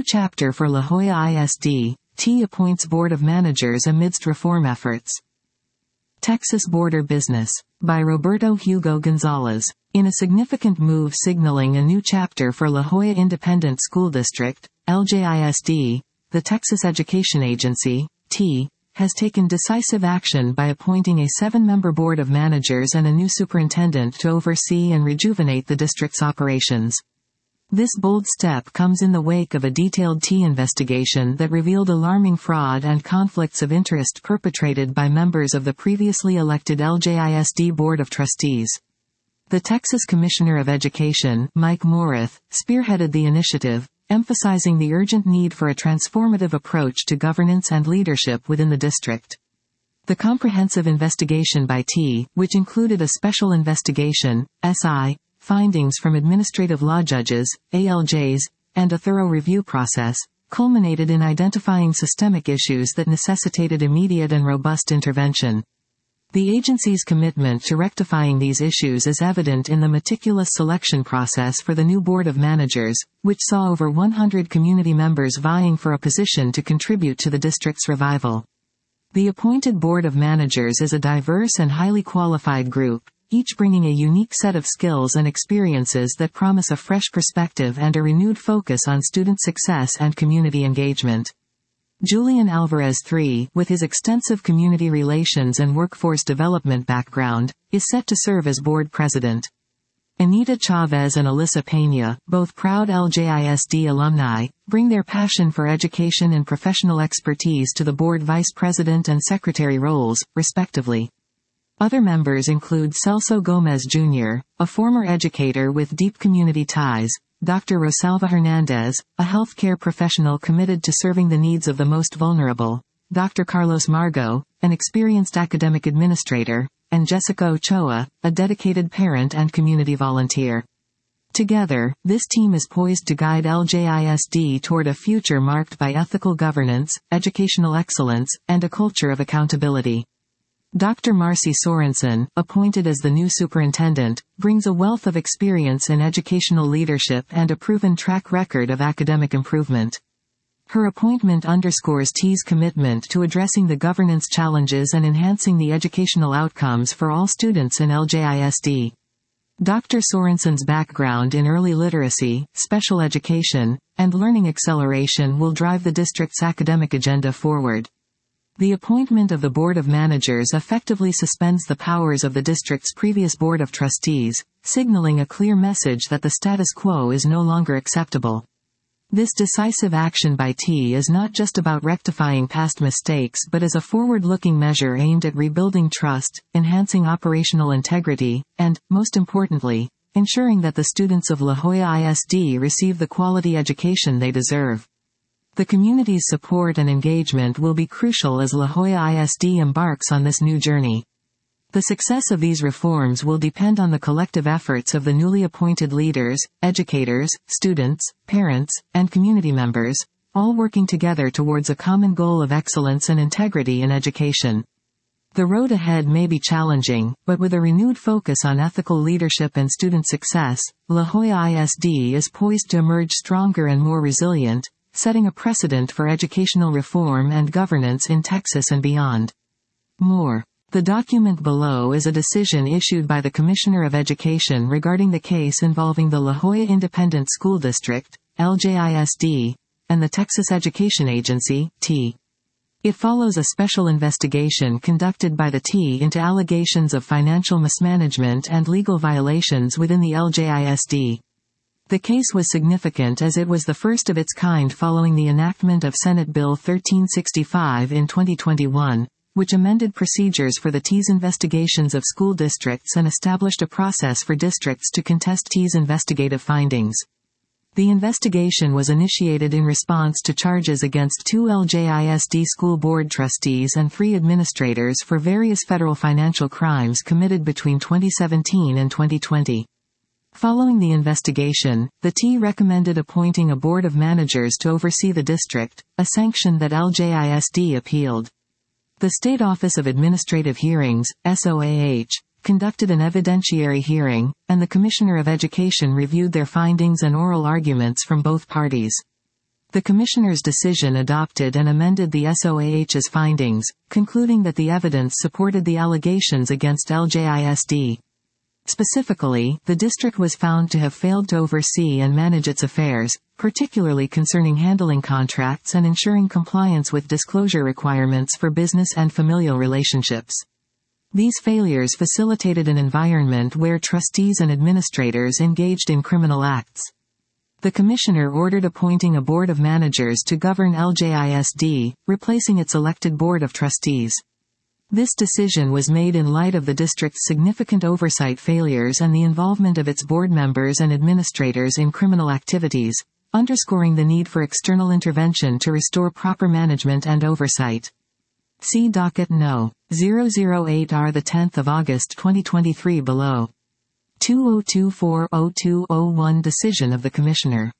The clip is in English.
chapter for La Jolla ISD, T appoints Board of Managers amidst reform efforts. Texas Border Business. By Roberto Hugo Gonzalez. In a significant move signaling a new chapter for La Jolla Independent School District, LJISD, the Texas Education Agency, T, has taken decisive action by appointing a 7-member board of managers and a new superintendent to oversee and rejuvenate the district's operations. This bold step comes in the wake of a detailed T investigation that revealed alarming fraud and conflicts of interest perpetrated by members of the previously elected LJISD Board of Trustees. The Texas Commissioner of Education, Mike Morath, spearheaded the initiative, emphasizing the urgent need for a transformative approach to governance and leadership within the district. The comprehensive investigation by T, which included a special investigation, SI, findings from administrative law judges, ALJs, and a thorough review process, culminated in identifying systemic issues that necessitated immediate and robust intervention. The agency's commitment to rectifying these issues is evident in the meticulous selection process for the new Board of Managers, which saw over 100 community members vying for a position to contribute to the district's revival. The appointed Board of Managers is a diverse and highly qualified group, each bringing a unique set of skills and experiences that promise a fresh perspective and a renewed focus on student success and community engagement. Julian Alvarez III, with his extensive community relations and workforce development background, is set to serve as board president. Anita Chavez and Alyssa Peña, both proud LJISD alumni, bring their passion for education and professional expertise to the board vice president and secretary roles, respectively. Other members include Celso Gomez Jr., a former educator with deep community ties, Dr. Rosalva Hernandez, a healthcare professional committed to serving the needs of the most vulnerable, Dr. Carlos Margo, an experienced academic administrator, and Jessica Ochoa, a dedicated parent and community volunteer. Together, this team is poised to guide LJISD toward a future marked by ethical governance, educational excellence, and a culture of accountability. Dr. Marcy Sorensen, appointed as the new superintendent, brings a wealth of experience in educational leadership and a proven track record of academic improvement. Her appointment underscores T's commitment to addressing the governance challenges and enhancing the educational outcomes for all students in LJISD. Dr. Sorensen's background in early literacy, special education, and learning acceleration will drive the district's academic agenda forward. The appointment of the Board of Managers effectively suspends the powers of the district's previous Board of Trustees, signaling a clear message that the status quo is no longer acceptable. This decisive action by T is not just about rectifying past mistakes but is a forward-looking measure aimed at rebuilding trust, enhancing operational integrity, and, most importantly, ensuring that the students of La Jolla ISD receive the quality education they deserve. The community's support and engagement will be crucial as La Jolla ISD embarks on this new journey. The success of these reforms will depend on the collective efforts of the newly appointed leaders, educators, students, parents, and community members, all working together towards a common goal of excellence and integrity in education. The road ahead may be challenging, but with a renewed focus on ethical leadership and student success, La Jolla ISD is poised to emerge stronger and more resilient, setting a precedent for educational reform and governance in Texas and beyond. More. The document below is a decision issued by the Commissioner of Education regarding the case involving the La Jolla Independent School District, LJISD, and the Texas Education Agency, T. It follows a special investigation conducted by the T into allegations of financial mismanagement and legal violations within the LJISD. The case was significant as it was the first of its kind following the enactment of Senate Bill 1365 in 2021, which amended procedures for the T's investigations of school districts and established a process for districts to contest T's investigative findings. The investigation was initiated in response to charges against 2 LJISD school board trustees and 3 administrators for various federal financial crimes committed between 2017 and 2020. Following the investigation, the T recommended appointing a board of managers to oversee the district, a sanction that LJISD appealed. The State Office of Administrative Hearings, SOAH, conducted an evidentiary hearing, and the Commissioner of Education reviewed their findings and oral arguments from both parties. The Commissioner's decision adopted and amended the SOAH's findings, concluding that the evidence supported the allegations against LJISD. Specifically, the district was found to have failed to oversee and manage its affairs, particularly concerning handling contracts and ensuring compliance with disclosure requirements for business and familial relationships. These failures facilitated an environment where trustees and administrators engaged in criminal acts. The Commissioner ordered appointing a Board of Managers to govern LJISD, replacing its elected Board of Trustees. This decision was made in light of the district's significant oversight failures and the involvement of its board members and administrators in criminal activities, underscoring the need for external intervention to restore proper management and oversight. See Docket No. 008R, the 10th of August 2023 below. 2024-0201 Decision of the Commissioner.